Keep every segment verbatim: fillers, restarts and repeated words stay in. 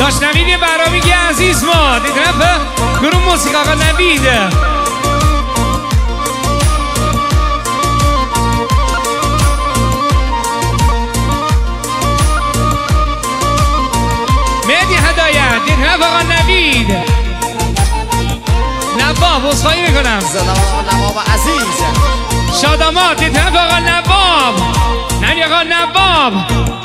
داشت نوید برامی که عزیز ما دی طرف گروه موسیقی آقا نوید مهدی هدایت دی طرف آقا نوید نواب بسخایی میکنم نواب عزیز شادامات دی طرف آقا نواب نمی آقا نواب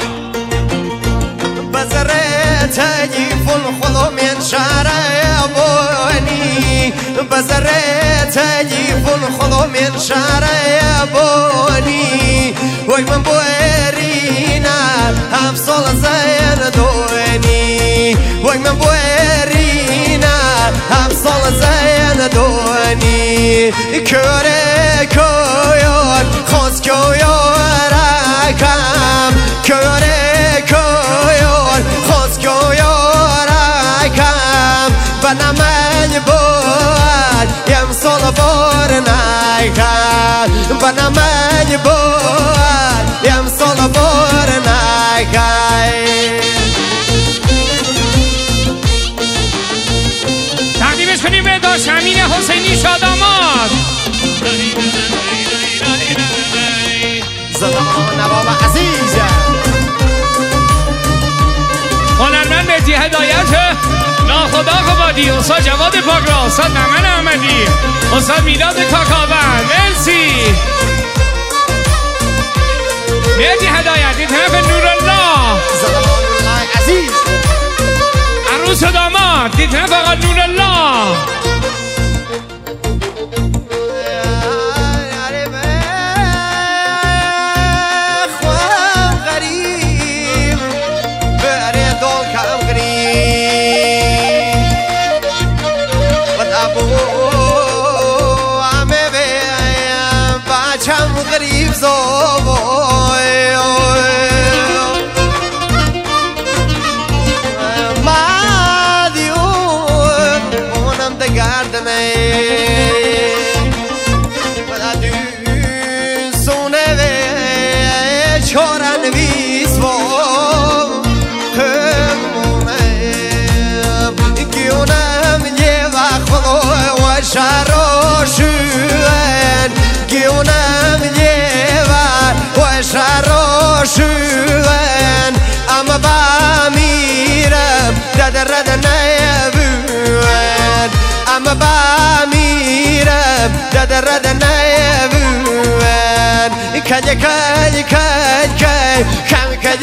بزره تجیف الخلو من شعر بونی بزره تجیف الخلو من شعر بونی وی من بورینا هم سال زین دونی وی من بورینا هم سال زین دونی کره کویان خواست کویان رکم کره کویان خواست کویان رکم و نمج بود یم سال بار نکم و نمج بود یم سال بار نکم تقدیمش کنیم به داشت امین حسینی شادامات زدمان نواب عزیز هنرمند مهدی هدایت ناخدا خبادی استاد جواد پاکرا استاد ممن احمدی استاد میلاد کاکاون مرسی مهدی هدایت این طرف نورالله زدمان الله عزیز عروس و داماد این طرف آقا نورالله غریب زوای ما دیون اونم دگردنه بدا دون سونه به چورن ویسوام خمونه گیونم یه وقت و شراشون گیونم شروعن اما با میرم دد رد نیبون اما با میرم دد رد نیبون کج کج کج کج کم کج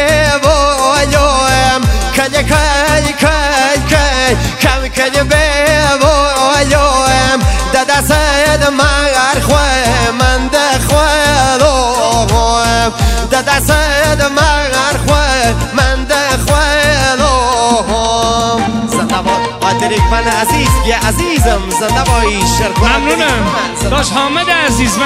بیوایم کج کج کج کج کم کج بیوایم دد سید مگر خواه من دخواه دد سید مگر خواه من دخواه زنده با قادریک من عزیز یه عزیزم زنده بایی شرکت ممنونم داشت حامد عزیز